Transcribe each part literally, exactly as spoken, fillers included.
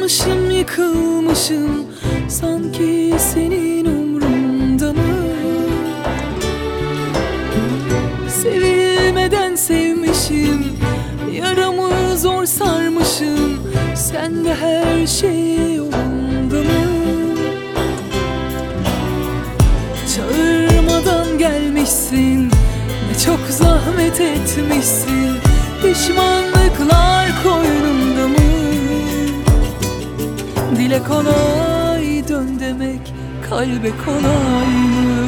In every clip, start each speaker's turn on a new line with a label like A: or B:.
A: Dalmışım, yıkılmışım, sanki senin umrunda mı? Sevilmeden sevmişim, yaramı zor sarmışım, sende her şey yolunda mı? Çağırmadan gelmişsin, ne çok zahmet etmişsin, pişmanlıklar koynunda mı? Dile kolay dön demek, kalbe kolay mı?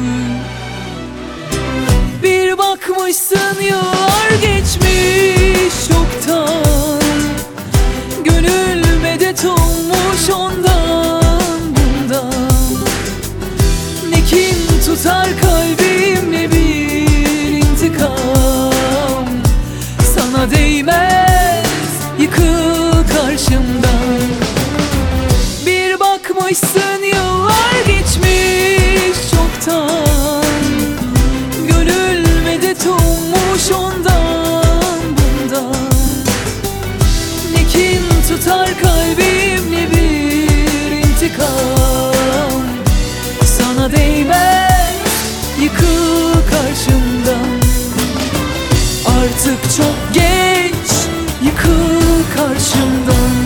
A: Bir bakmışsın yıllar geçmiş çoktan, gönül medet olmuş ondan bundan. Ne kin tutar kalbim, ne bir intikam, sana değmez, yıkıl karşımdan. Bir bakmışsın yıllar geçmiş çoktan, gönül medet olmuş ondan bundan. Ne kin tutar kalbim, ne bir intikam, sana değmez, yıkıl karşımdan. Artık çok geç, yıkıl karşımdan.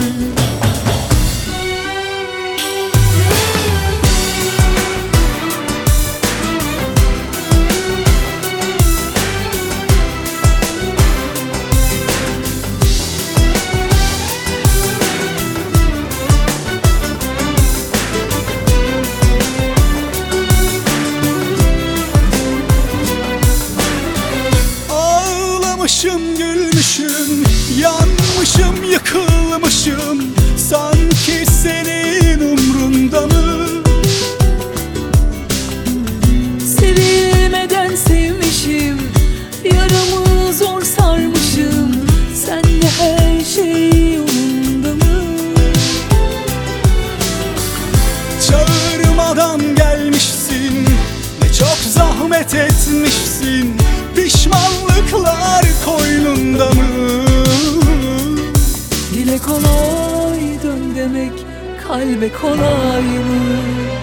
B: Ağlamışım, gülmüşüm, yanmışım, yıkılmışım, sanki senin umrunda mı?
A: Sevilmeden sevmişim, yaramı zor sarmışım, sende her şey yolunda mı?
B: Çağırmadan gelmişsin, ne çok zahmet etmişsin, pişmanlıklar koynunda mı?
A: Dile kolay dön demek, kalbe kolay mı?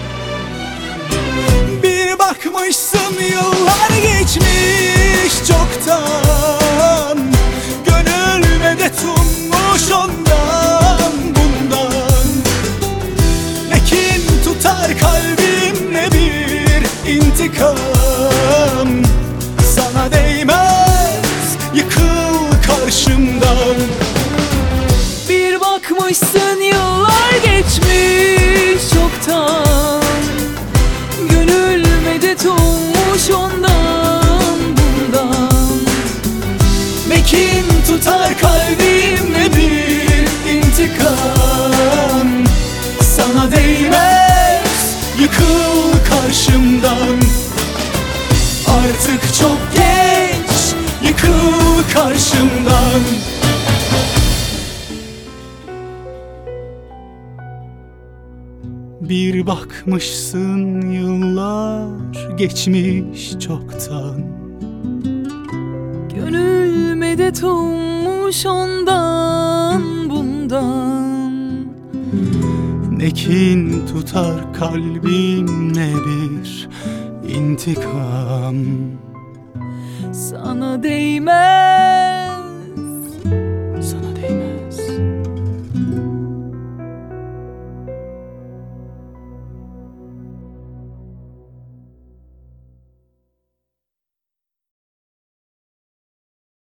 B: Bir bakmışsın yıllar geçmiş çoktan, gönül medet ummuş ondan bundan. Ne kin tutar kalbim, ne bir intikam, sana değmez, yıkıl karşımdan.
A: Bir bakmışsın yıllar geçmiş çoktan, gönül medet olmuş ondan bundan.
B: Ne kin tutar kalbim, ne bir intikam, sana değmez, yıkıl karşımdan. Artık çok geç, yıkıl karşımdan. Bir bakmışsın yıllar geçmiş çoktan,
A: Gönül medet olmuş ondan bundan.
B: ne kin tutar kalbim, ne bir intikam,
A: Sana değmez,